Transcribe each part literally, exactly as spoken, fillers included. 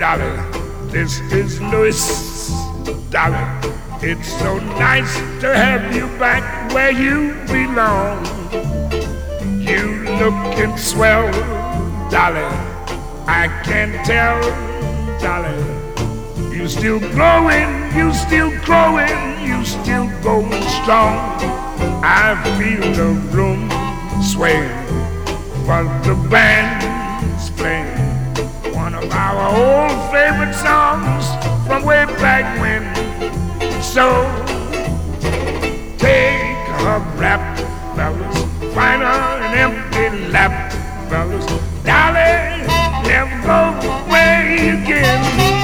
Dolly, this is Louis. Dolly, it's so nice to have you back where you belong. You looking swell, Dolly, I can tell, Dolly. You still growing, you still growing, you still going strong. I feel the room sway while the band's playing one of our old favorite songs from way back when. So take a rap, fellas, find her an empty lap, fellas. Dolly, never go away again.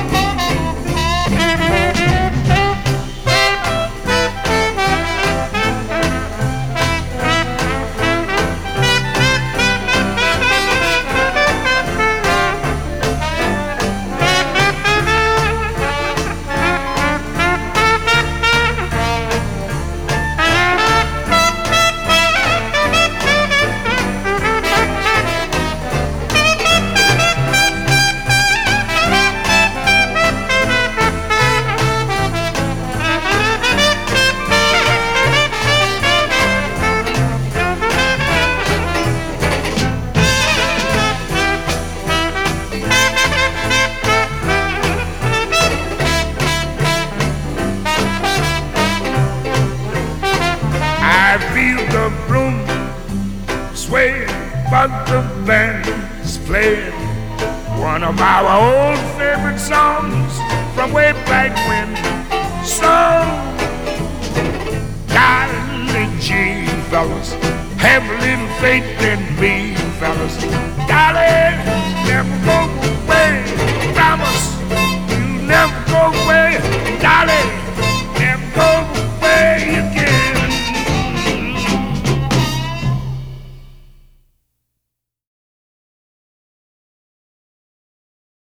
I feel the room sway, but the band's playing one of our old favorite songs from way back when. So, darling G, fellas, have a little faith in me, fellas. Darling, never go away.